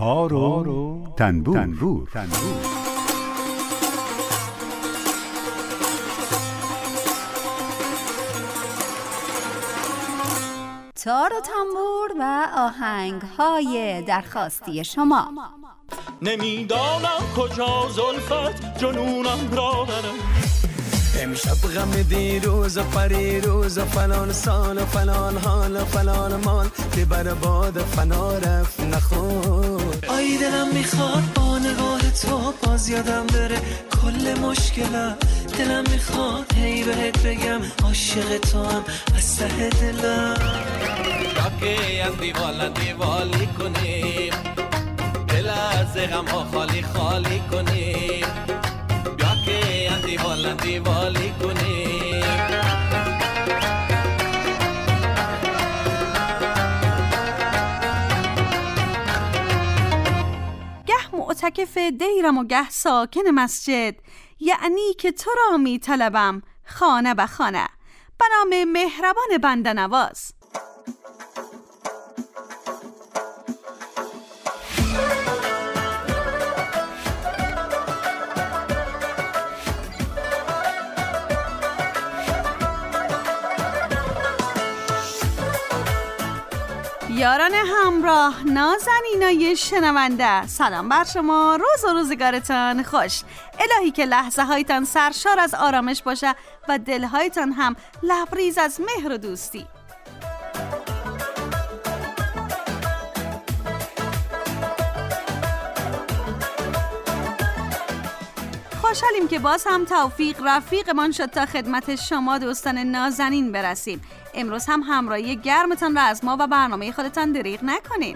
تار و تنبور. تار و تنبور و آهنگ‌های درخواستی شما. نمیدانم کجا زلفت جنونم را برم، امشب غم دیروز و پریروز و فلان سال و فلان حال و فلان مال که بر باد فنا رفت نخور. آی دلم میخواد با نگاه تو باز یادم بره کل مشکلم، دلم میخواد هی بهت بگم عاشق تو هم از ته دلم. راکی از دیوالی کنیم، دل از غم ها خالی خالی کنیم، راکی از دیوالی کنیم. گه معتکف دیرم و گه ساکن مسجد، یعنی که تو را می طلبم خانه به خانه. به نام مهربان بنده نواز. یاران همراه، نازنینای شنونده، سلام بر شما، روز و روزگارتان خوش. الهی که لحظه هایتان سرشار از آرامش باشه و دلهایتان هم لبریز از مهر و دوستی. خوشحالیم که باز هم توفیق رفیقمان شد تا خدمت شما دوستان نازنین برسیم. امروز هم همراهی گرمتان را از ما و برنامه خودتان دریغ نکنید.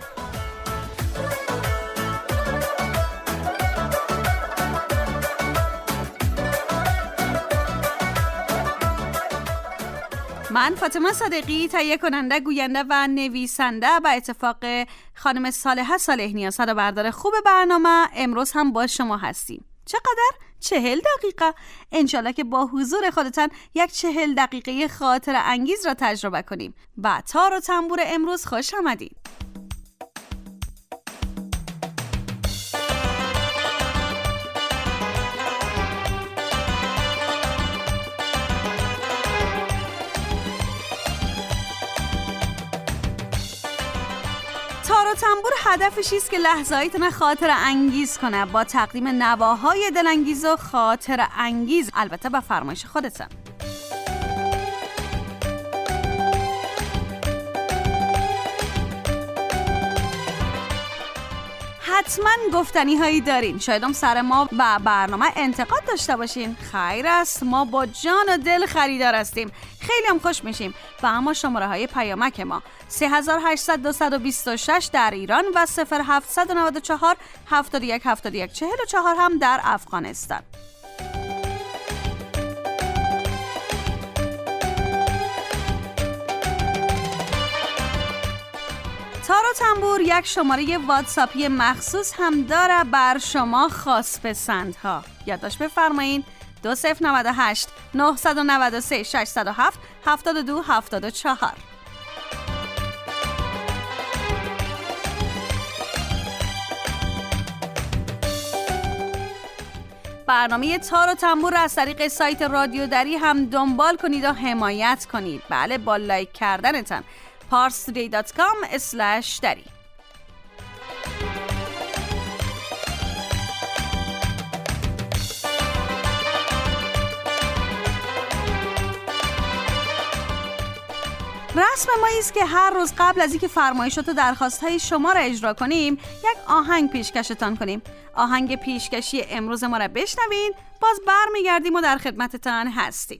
من فاطمه صادقی، تهیه کننده، گوینده و نویسنده، به اتفاق خانم صالحه صالح‌نیا صدابردار خوب برنامه، امروز هم با شما هستیم. چقدر؟ 40 دقیقه. انشالله که با حضور خودتان یک 40 دقیقه خاطر انگیز را تجربه کنیم. با تار و تنبور امروز خوش آمدید. تار و تنبور هدفش است که لحظه‌هایتون خاطر انگیز کنه با تقدیم نواهای دلانگیز و خاطر انگیز، البته با فرمایش خودتون. حتما گفتنی هایی دارین، شاید هم سر ما و برنامه انتقاد داشته باشین. خیر است، ما با جان و دل خریدار هستیم. خیلی هم خوش میشیم. و اما شماره های پیامک ما 3800-226 در ایران و 0794-717144 هم در افغانستان. تار و تنبور یک شماره واتساپی مخصوص هم داره بر شما خاص پسندها. یادداشت بفرمایین 2098 993 607 72 74. برنامه تار و تنبور را از طریق سایت رادیو دری هم دنبال کنید و حمایت کنید. بله، با لایک کردنتان parstoday.com/dari. رسم ما است که هر روز قبل از اینکه فرمایشات و درخواست‌های شما را اجرا کنیم، یک آهنگ پیشکشتان کنیم. آهنگ پیشکشی امروز ما را بشنوین، باز برمیگردیم و در خدمتتان هستیم.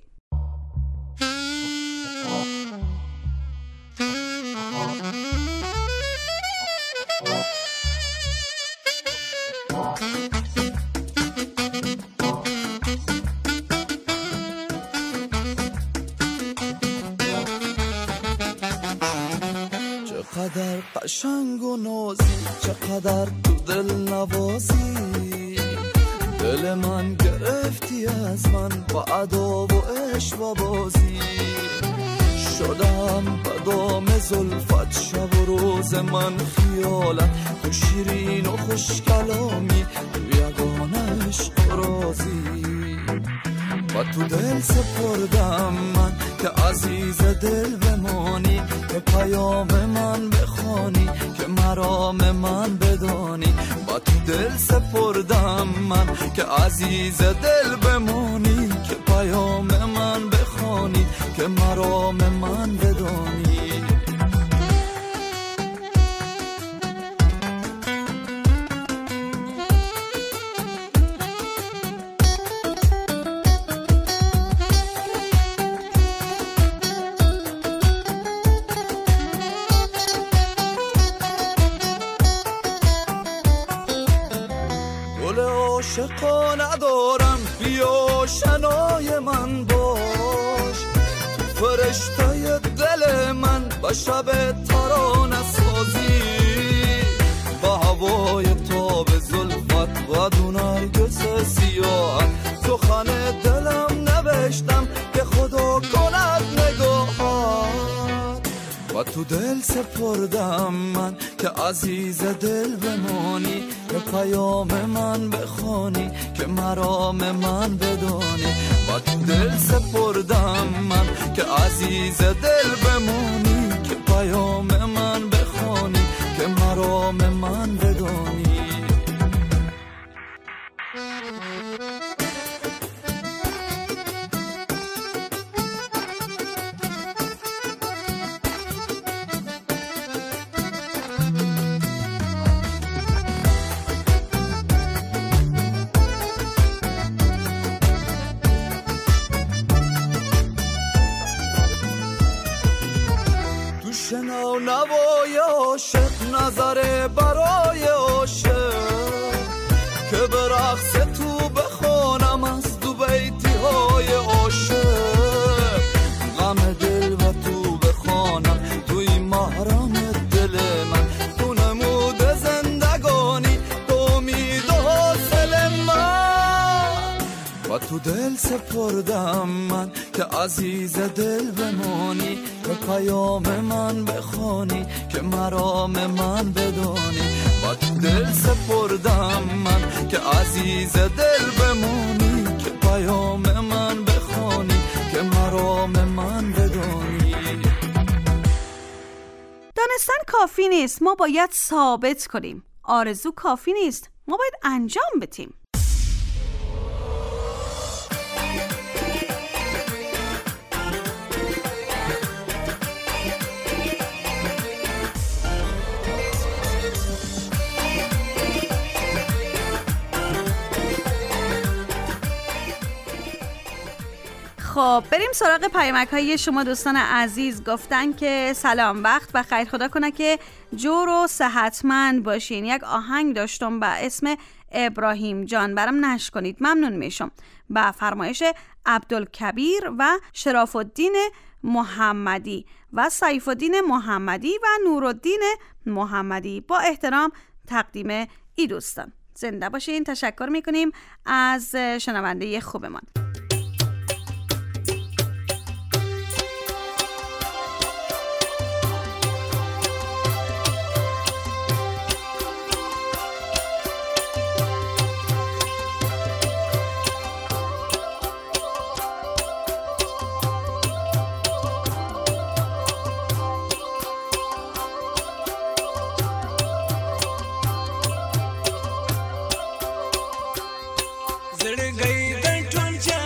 چقدر قشنگ و نازی، چقدر تو دل نوازی، دل من گرفتی از من با ادا و عشق و بازی. شدم به دام زلفت، شب و روز من خیالت، تو شیرین و خوش کلامی، تو یگانه عشق رازی. و تو دل سپردم من که عزیز دل بمانی، که پیام من بخوانی، که مرام من بدانی. و تو دل سپردم من که عزیز دل بمانی، که پیام من بخوانی، که مرام من بدانی. عاشقا ندارم، بیا شنای من باش، تو فرشته دل من به شب ترانه سازی. با هوای تاب زلفت و دو نرگس سیاه، سخن دلم نوشتم که خدا کند نگاهت. و تو دل سپردم من که عزیز دل بمانی، که پیام من بخوانی، که مرام من بدانی. و تو دل سپردم من که عزیز دل بمانی، که پیام من بخوانی، که مرام من بدانی. شنو نوای عاشق، نظر برای عاشق، که به رقص تو بخوانم از دو بیتی های عاشق. غم دل و تو بخوانم، توی محرم دل من، تو نمود زندگانی، تو امید و حاصل من. و تو دل سپردم من که عزیز دل بمانی، که پیام من بخوانی، که مرام من بدانی. و تو دل سپردم من که عزیز دل بمانی، که پیام من بخوانی، که مرام من بدانی. دانستن کافی نیست، ما باید ثابت کنیم. آرزو کافی نیست، ما باید انجام بدیم. خب بریم سراغ پیامک های شما دوستان عزیز. گفتن که سلام، وقت بخیر، خدا کنه که جور و صحتمند باشین. یک آهنگ داشتم با اسم ابراهیم جان، برام نشر کنید، ممنون میشم. با فرمایش عبدالکبیر و شراف الدین محمدی و سیف الدین محمدی و نورالدین محمدی. با احترام تقدیم ای دوستان. زنده باشین. تشکر میکنیم از شنونده خوبمان. زړګي د ټول چا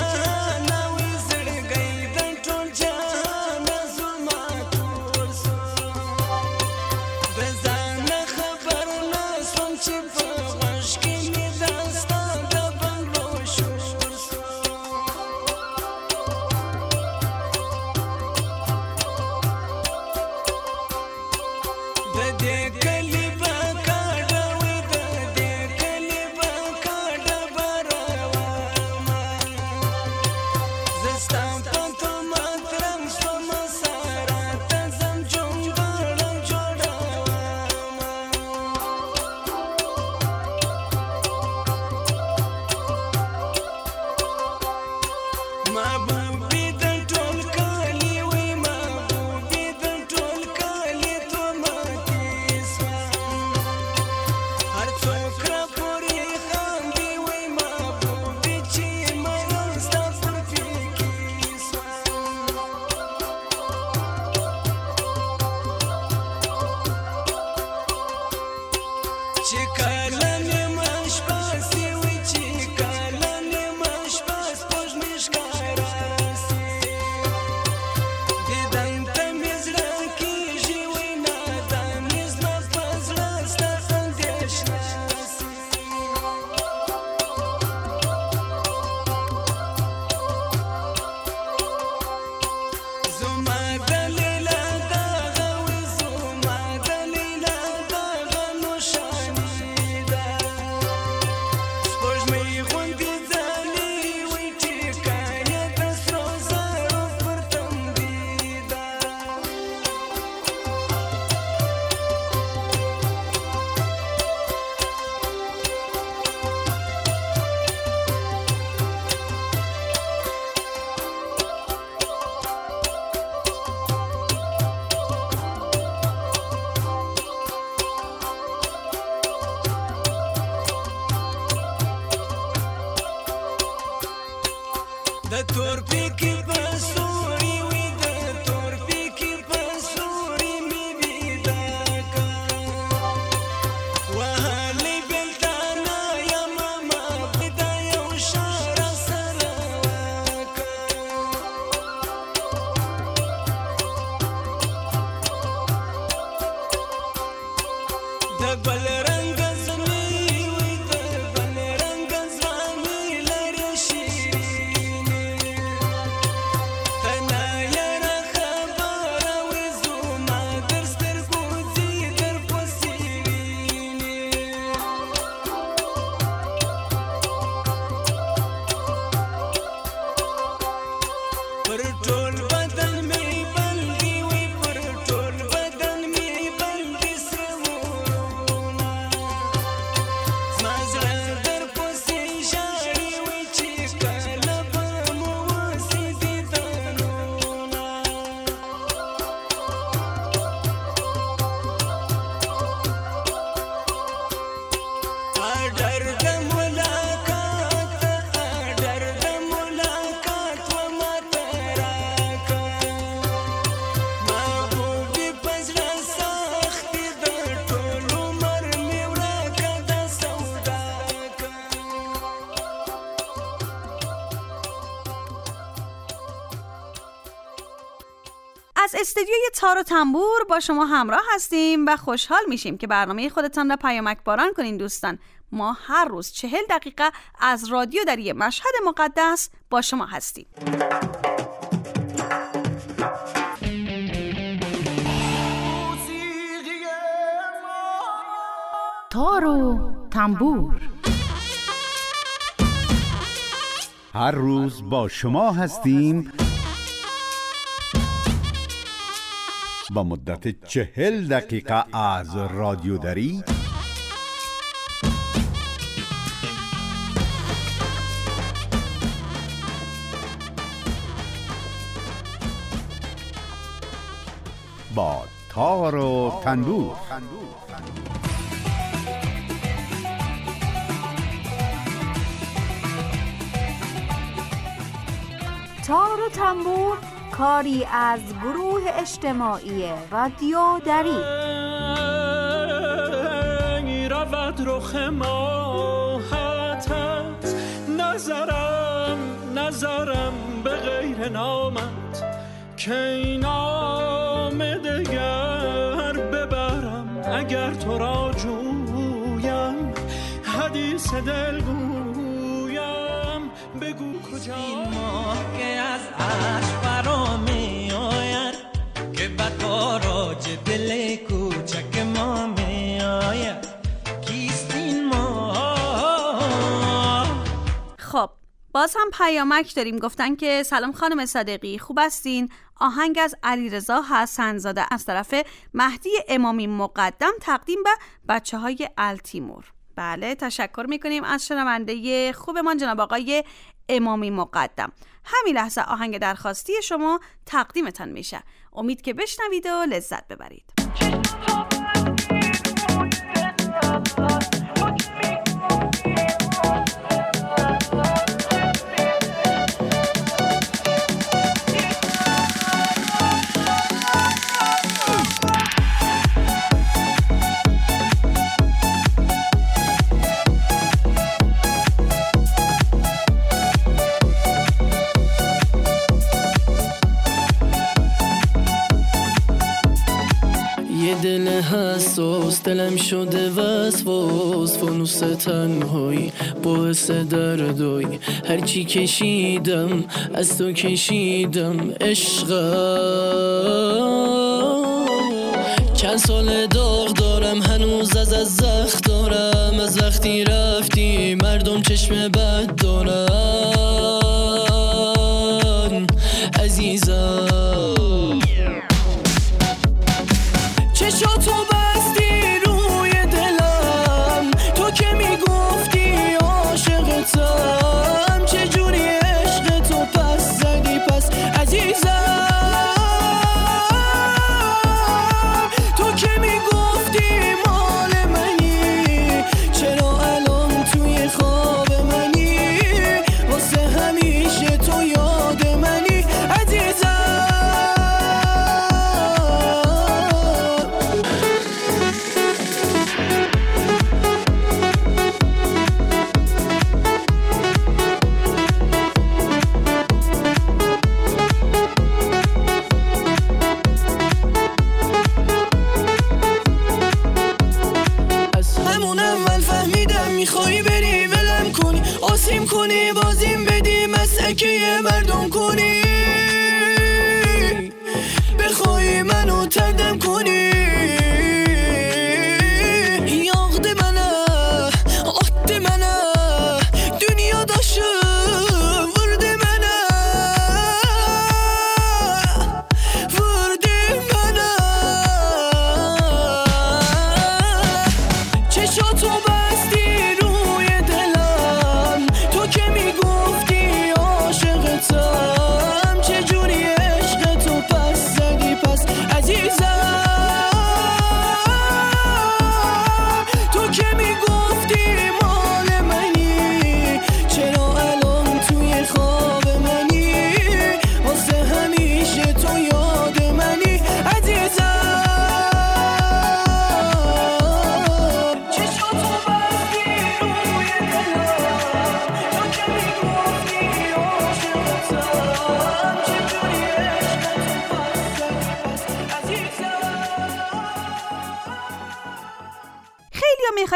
پر ټول بدن می بلدی وی پر ټول بدن می بلدی سرورونه مزړه در پسې ژاړي وی چې کله به مو وسي دیدنونه اډر د ملاقات اډر د ملاقات و ماته راکه محبوبې په زړه سختې د ټول عمر مې ورکه دا سودا که از استدیوی تار و تنبور با شما همراه هستیم و خوشحال میشیم که برنامه خودتان را پیامک باران کنین دوستان. ما هر روز 40 دقیقه از رادیو دری مشهد مقدس با شما هستیم. تار و تنبور هر روز با شما هستیم با مدت 40 دقیقه از رادیو دری با تار و تنبور. تار و تنبور کاری از گروه اجتماعی رادیو دری. رود رخ ماهتت نظرم به غیر نامت که این نام دگر ببرم اگر تو را جویم حدیث دل گویم بگو کجا این ماه که از عشق فرا می آید که به تاراج دل کوچک ما می آید کیست این ماه. خب باز هم پیامک داریم. گفتن که سلام خانم صادقی، خوب هستین؟ آهنگ از علیرضا حسن‌زاده از طرف مهدی امامی مقدم تقدیم به بچه‌های التیمور. بله تشکر میکنیم از شنونده خوبمان جناب آقای امامی مقدم. همین لحظه آهنگ درخواستی شما تقدیمتان میشه. امید که بشنوید و لذت ببرید. دل حساس دلم شده وسواس فانوس تنهایی باعث دردایی هرچی کشیدم از تو کشیدم عشقم چند سال داغ دارم هنوز از زخم دارم از وقتی رفتی مردم چشم بد دارن عزیزم چشاتو بستی روی دلم تو که میگفتی عاشقتم چجوری عشق تو پس زدی پس عزیزم تو که میگفتی مال منی چرا الان توی خواب منی واسه همیشه تو یاد منی عزیزم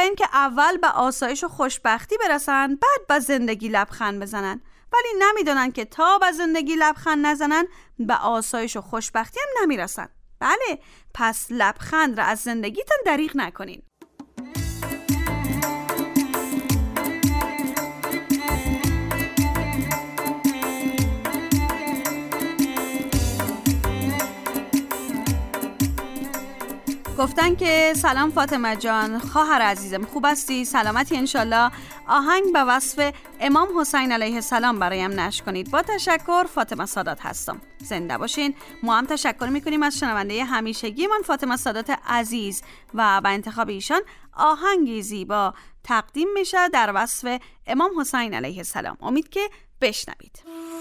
میخواین که اول به آسایش و خوشبختی برسن، بعد به زندگی لبخند بزنن، ولی نمیدونن که تا به زندگی لبخند نزنن به آسایش و خوشبختی هم نمیرسن. بله، پس لبخند را از زندگیتون دریغ نکنین. گفتن که سلام فاطمه جان، خواهر عزیزم، خوب هستی؟ سلامتی انشالله. آهنگ به وصف امام حسین علیه السلام برایم نشر کنید. با تشکر، فاطمه سادات هستم. زنده باشین. ما هم تشکر میکنیم از شنونده همیشگی من فاطمه سادات عزیز و با انتخاب ایشان آهنگی زیبا تقدیم میشه در وصف امام حسین علیه السلام. امید که بشنوید.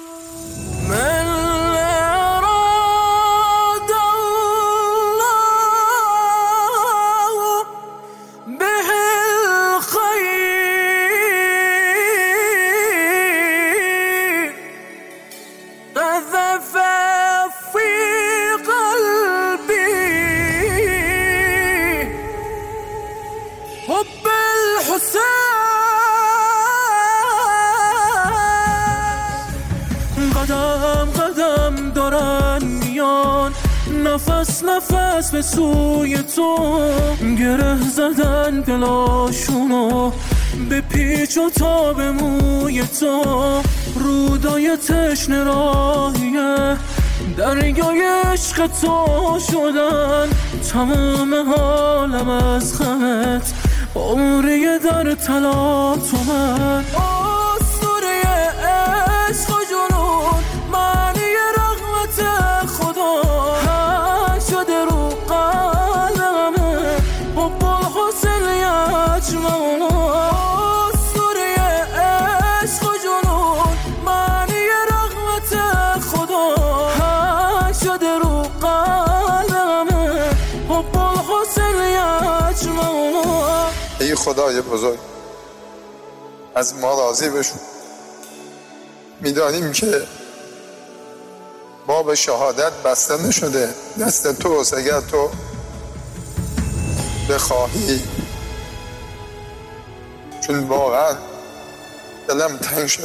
نفس به سوی تو گره زدن دلاشونو، به پیچ و تاب موی تو رودای تشنه راهیه، دریای عشق تو شدن تمام حالم از غمت، عمری در طلا تو من آسوره عشق و جنون، معنی رغبت خدا شده رو قلبمه، حب الحسین یجمعنا آسوره عشق و جنون، معنی رغبت خدا شده رو قلبمه، حب الحسین یجمعنا. ای خدای بزرگ، از ما راضی بشو. میدانیم که باب شهادت بسته نشده، دست توست. اگر تو بخواهی، چون واقعا دلم تنگ شد.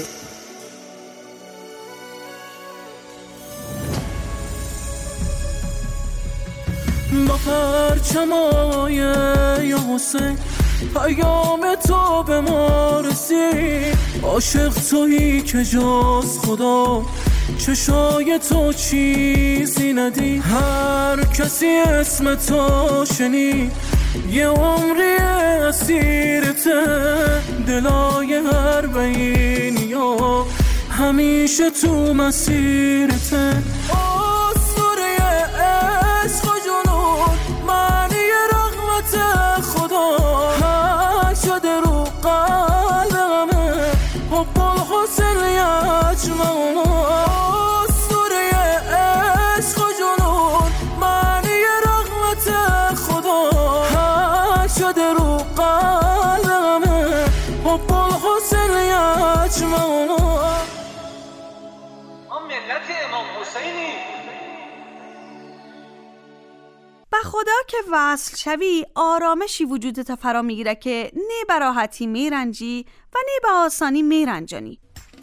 با پرچمای یا حسین پیام تو به ما رسید، عاشق تویی که جز خدا چشای تو چیزی ندید، هر کسی اسم تو شنید یه عمری اسیرته، دلای هر بینیا همیشه تو مسیرته، آسوره عشق و جنون، معنی رغبت خدا شده رو قلبمه، حب الحسین یجمعنا آسوره عشق و جنون، معنی رغبت خدا شده رو قلبمه، حب الحسین یجمعنا. ما ملت امام حسینی. به خدا که وصل شوی آرامشی وجودت فرا میگیره که نه به راحتی میرنجی و نه به آسانی میرنجانی.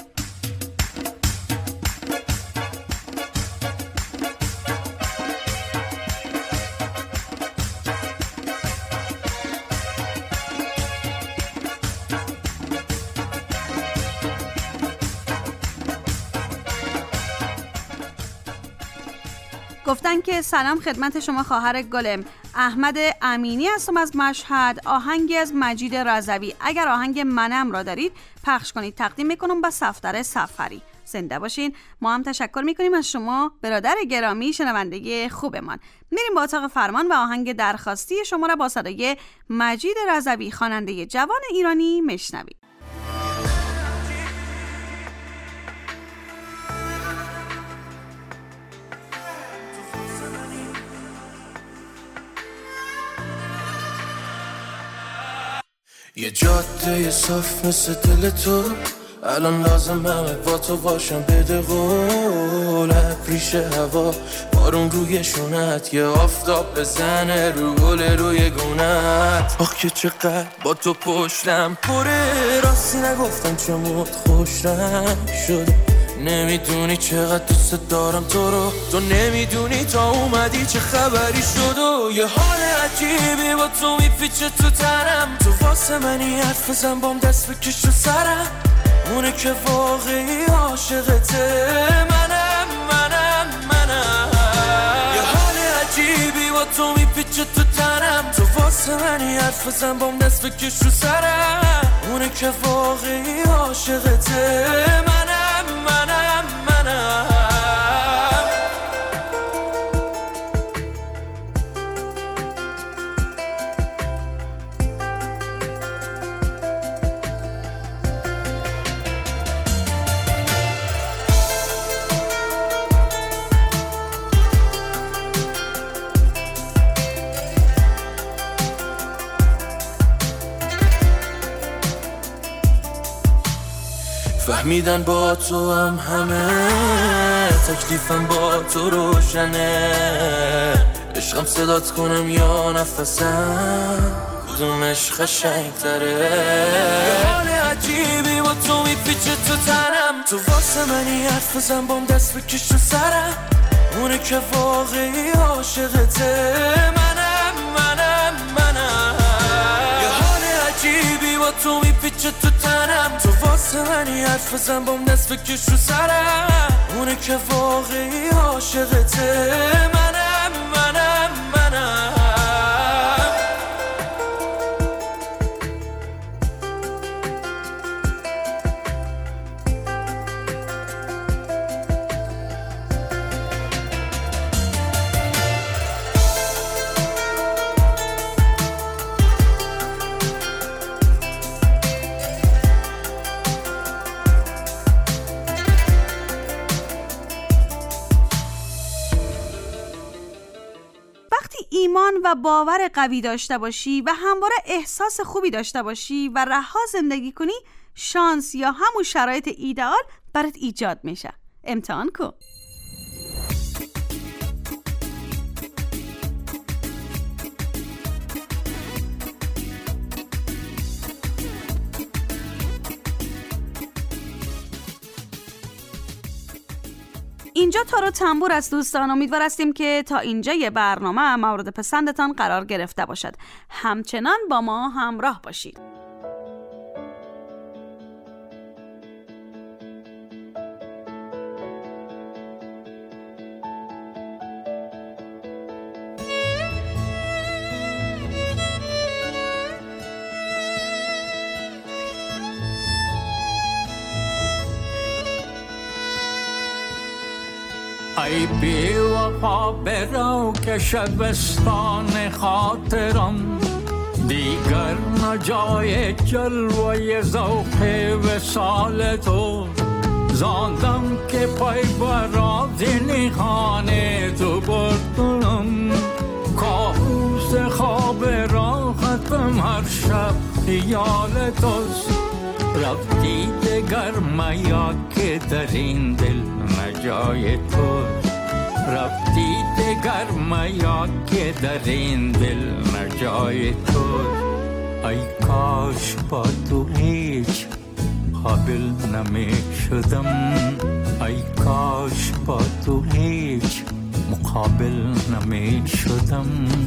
گفتن که سلام خدمت شما خواهر گلم، احمد امینی هستم از مشهد. آهنگی از مجید رضوی اگر آهنگ منم را دارید پخش کنید، تقدیم میکنم به صفدر سفری. زنده باشین. ما هم تشکر میکنیم از شما برادر گرامی شنونده خوبمان. میریم با اتاق فرمان و آهنگ درخواستی شما را با صدای مجید رضوی خواننده جوان ایرانی میشنوید. یه جاده صاف مثل دل تو، الان لازمه با تو باشم بده قول ریش هوا بارون روی شونت یه آفتاب بزنه رو گل روی گونت آخ که چقدر با تو پشتم پره راستی نگفتم چه مود خوش رنگ شده نمیدونی چقدر دوست دارم تو رو تو نمیدونی تا اومدی چه خبری شد و یه حال عجیبی با تو میپیچه تو تنم تو واسه منی حرف بزن بام دست بکش رو سرم اونه که واقعی عاشقته منم یه حال عجیبی با تو میپیچه تو تنم تو واسه منی حرف بزن بام دست بکش رو سرم اونه که واقعی عاشقته منم فهمیدن با تو هم همه تکلیفم با تو روشنه عشقم صدات کنم یا نفسم کدومش قشنگ‌تره یه حال عجیبی با تو میپیچه تو تنم تو واسه منی حرف بزن بام دست بکش رو سرم اونه که واقعی عاشقته منم یه حال عجیبی با تو میپیچه تو تنم تو واسه منی حرف بزن بام دست بکش رو سرم اونه که واقعی عاشقته منم ایمان و باور قوی داشته باشی و همواره احساس خوبی داشته باشی و رها زندگی کنی شانس یا همون شرایط ایدئال برات ایجاد میشه. امتحان کن. اینجا تار و تنبور از دوستان، امیدوار هستیم که تا اینجای برنامه مورد پسندتان قرار گرفته باشد. همچنان با ما همراه باشید. ای بی وفا برو که شبستان خاطرم دیگر نجای جلوه ذوق وصال تو زاندم که پای براز نیخان تو بردنم کابوس خواب راحتم هر شب خیال توست رفتی دگر میا که در این دل نجای تو رفتی دگر میا که در این دل نجای تو ای کاش با تو هیچ قابل نمی شدم ای کاش با تو هیچ مقابل نمی شدم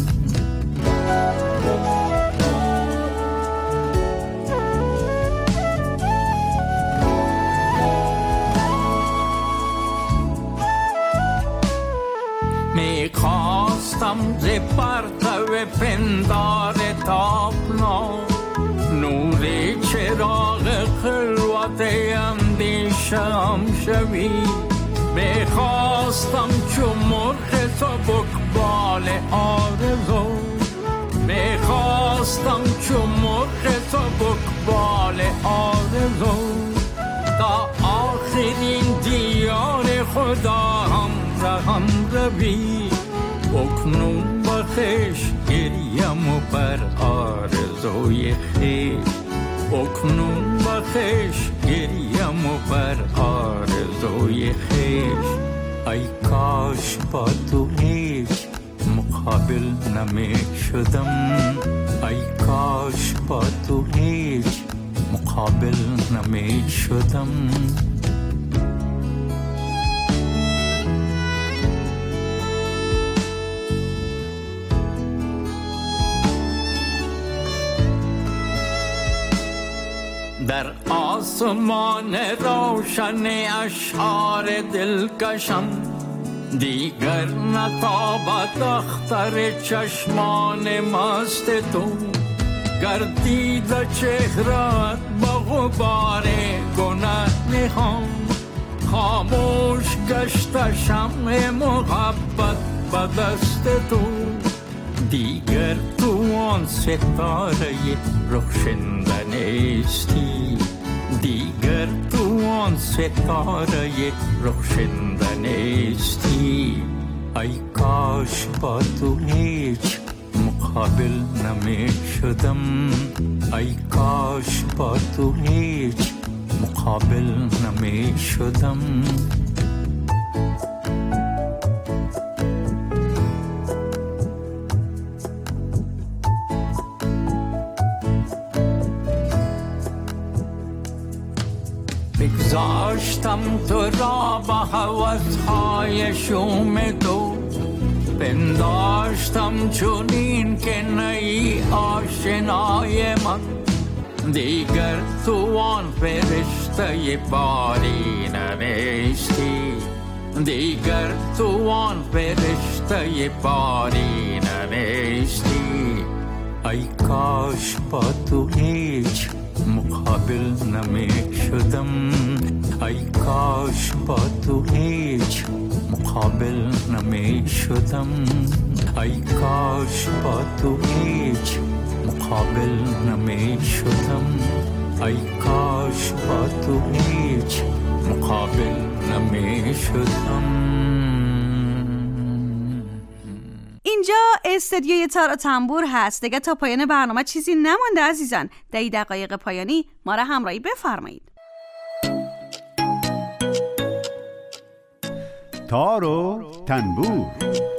میخواستم ز پرتو پندار تابنا نور چراغ خلوت اندیشم شوی میخواستم چو مرغ سبکبال آرزو میخواستم چو مرغ سبکبال آرزو تا آخرین دیار خدا هم رهم روی اکنون بخش گریم و بر آرزوی خیش اکنون بخش گریم بر آرزوی خویش. ای کاش با تو هیچ مقابل نمی شدم، ای کاش با تو هیچ مقابل نمی شدم. در آسمان روشن اشعار دلکشم، دیگر نتابد اختر چشمان مست تو. گردید چهرت با غبار گناه نهان، خاموش گشت شمع محبت به دست تو. دیگر تو آن ستاره رخشنده نیستی، دیگر تو آن ستاره رخشنده نیستی. ای کاش با تو هیچ مقابل نمی شدم، ای کاش با تو هیچ مقابل نمی شدم. بگذاشتم تو را با هوس‌های شوم تو، پنداشتم چنین که نی آشنای من. دیگر تو آن فرشته پارینه نیستی، دیگر تو آن فرشته پارینه نیستی. ای کاش با تو هیچ مقابل نمی شدم، ای کاش با تو هیچ مقابل نمی شدم، ای کاش با تو هیچ مقابل نمی شدم، ای کاش با تو هیچ مقابل نمی شدم. اینجا استدیوی تار و تنبور هست. دیگه تا پایان برنامه چیزی نمانده عزیزان. در این دقایق پایانی ما را همراهی بفرمایید. تار و تنبور.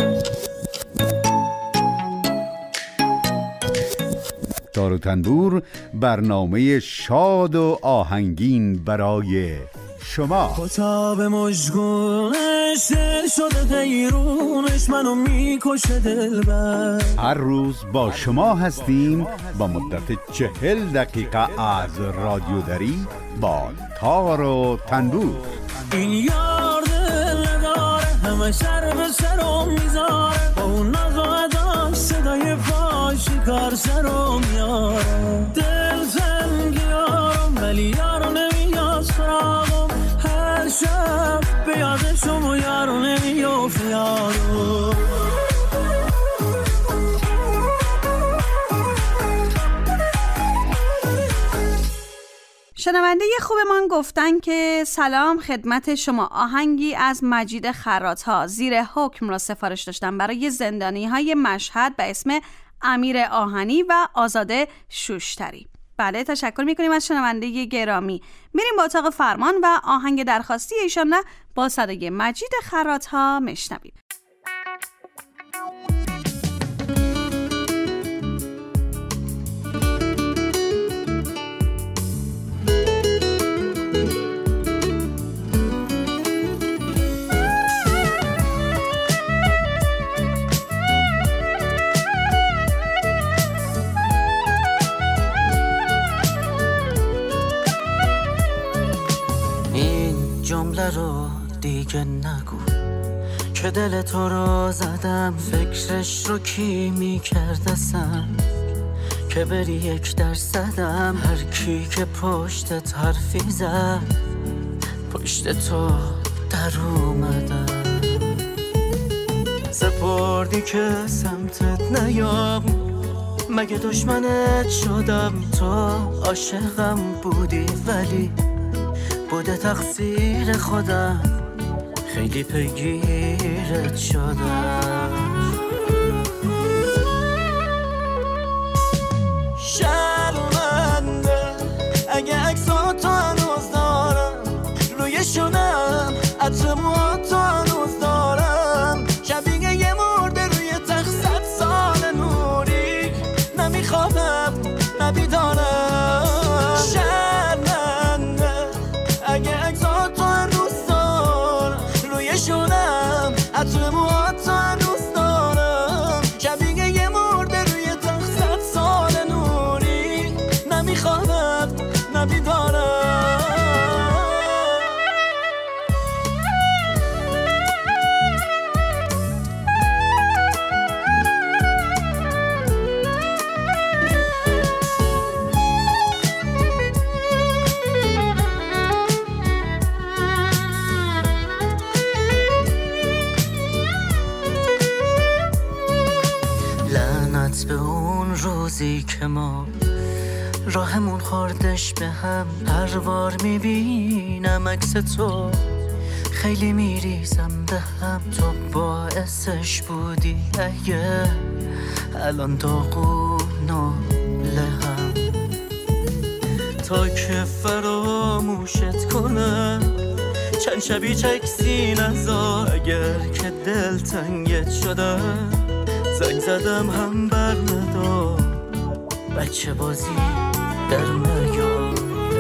تار و تنبور برنامه شاد و آهنگین برای شما. کتاب مشگونش دل شده غیرونش منو میکشه دلبر. هر روز با شما هستیم با مدت 40 دقیقه از رادیودری با تار و تنبور. این یار دل نداره همه سر به سرم میذاره، با اون ناز و اداش صدای پاشی کار سرم میاره. دل زنگیارم ولی یارو نمیاد سراغم، هر شب به یادشم و یارو نمیافت یارو. شنونده خوبمان گفتن که سلام خدمت شما. آهنگی از مجید خراط‌ها زیر حکم را سفارش داشتن برای زندانی‌های مشهد به اسم امیر آهنی و آزاده شوشتری. بله، تشکر میکنیم از شنونده گرامی. میریم با اتاق فرمان و آهنگ درخواستی ایشان با صدای مجید خراط‌ها میشنویم. جمله رو دیگه نگو که دل تو رو زدم، فکرش رو کی میکردسم که بری 1%. هر کی که پشتت حرفی زد پشت تو در اومدم. سپردی که سمتت نیام، مگه دشمنت شدم؟ تو عاشقم بودی ولی بوده تقصیر خودم، خیلی پیگیرت شدم. شرمنده اگه عکساتو هنوز دارم، عطر موهاتو هنوز دارم، شبیه یه مرده روی تخت 100 سال نوری، نمیخوابم نبیدارم. به اون روزی که ما راهمون خوردش به هم، هر بار میبینم عکس تو خیلی میریزم به هم. تو باعثش بودی اگه الان داغونو لهم، تا که فراموشت کنم چند شبی چکسی نذار. اگر که دل تنگت شدم زنگ زدم هم بر ندار، بچه بازی در نیار.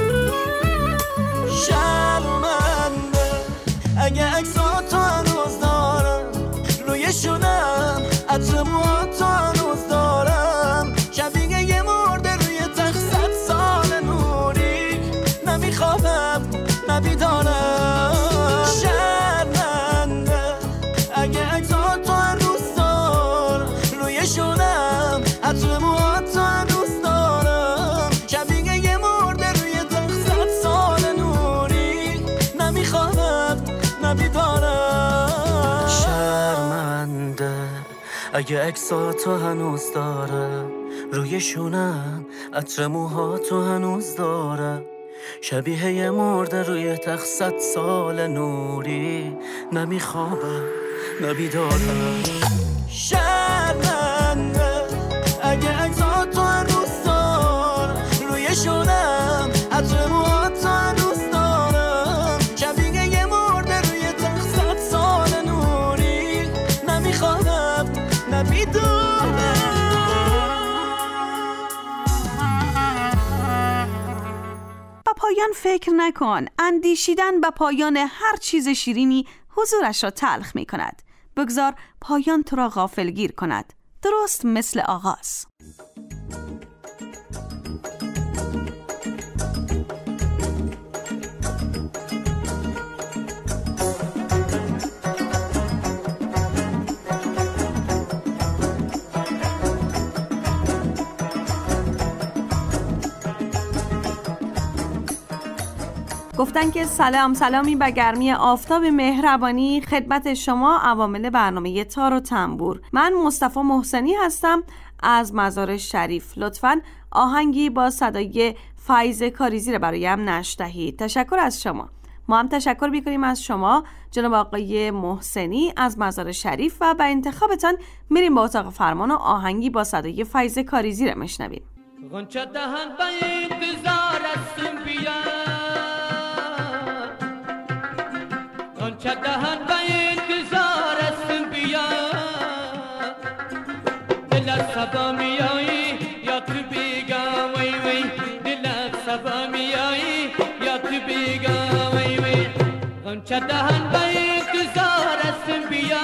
شرمنده اگه عکساتو هنوز دارم، روی شونم عطر موهاتو هنوز دارم، شبیه یه مرده روی تخت 100 سال نوری، نمیخوابم نبیدارم. شرمنده اگه عکساتو هنوز دارم، روی شونم عطر موهاتو هنوز دارم، شبیه یه مرده روی تخت 100 سال نوری، نمیخوابم نبیدارم. شرمنده اگه عکساتو هنوز دارم، روی شونم عطر موهاتو هنوز دارم، شبیه یه مرده روی تخت 100 سال نوری، نمیخوابم نبیدارم. شرمنده اگه عکساتو هنوز دارم، روی شونم عطر موهاتو هنوز دارم، شبیه یه مرده روی تخت 100 سال نوری، نمیخوابم نبیدارم. با پایان فکر نکن. اندیشیدن به پایان هر چیز شیرینی حضورش را تلخ می کند. بگذار پایان تو را غافلگیر کند، درست مثل آغاز. گفتن که سلامی به گرمی آفتاب مهربانی خدمت شما عوامل برنامه تار و تنبور. من مصطفی محسنی هستم از مزار شریف. لطفاً آهنگی با صدای فایزه کاریزی رو برایم نشر دهید. تشکر از شما. ما هم تشکر می‌کنیم از شما جناب آقای محسنی از مزار شریف و به انتخابتان میریم با اتاق فرمان و آهنگی با صدای فایزه کاریزی رو میشنویم. غنچه دهن به انتظار استم بیا، غنچه دهن به انتظار استم بیا، دلت صبا میایی یا تو بیگا وی وی، دلت صبا میایی یا تو بیگا وی وی. غنچه دهن به انتظار استم بیا،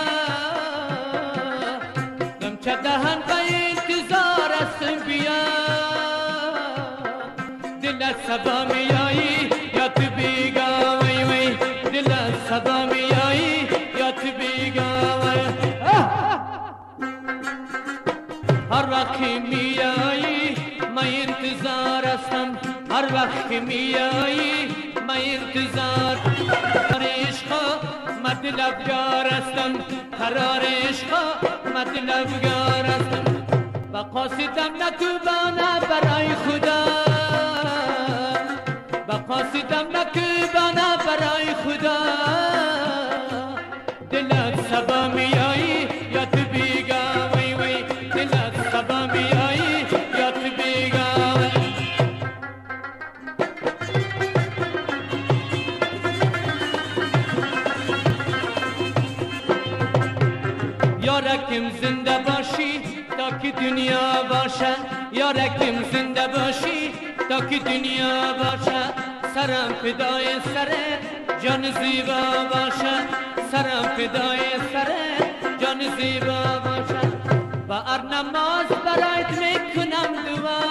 غنچه دهن به انتظار استم بیا، دلت صبا میایی یا تو بیگا وی وی، دلت صبا میایی یا تو بیگا وی. هر وقت میایی من انتظار هستم، هر وقت میایی من انتظار. قرار عشقا مطلبگار هستم، قرار عشقا مطلبگار هستم. و قاصدم نه تو بانه برای خدا، و قاصدم نه تو بانه برای خدا، دلت صبا میایی یا تو بیگا وی وی، دلت صبا میایی یا تو بیگا وی. یارکم زنده باشی تا که دنیا باشه، یارکم زنده باشی تا که دنیا باشه. سرم فدای سرت جان زیبا باشه، سرم فدای سرت چنان زیبا باشد و ار نماز برایت میکنم دعا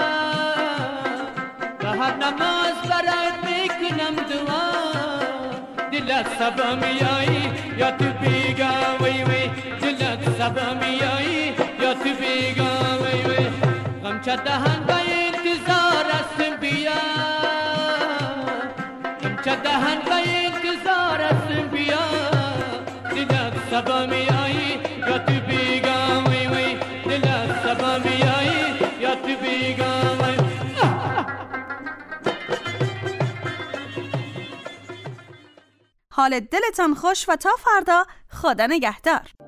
و هر نماز برایت میکنم دعا دلت سبا میایی یا تو بیگا وی وی دلت سبا میایی یا تو بیگا وی وی غمچه دهن به انتظار است بیا غمچه دهن به انتظار است بیا دلت سبا میایی یا تو بیگا وی وی دلت سبا میایی یا تو بیگا وی حال دلتان خوش و تا فردا خدا نگهدار.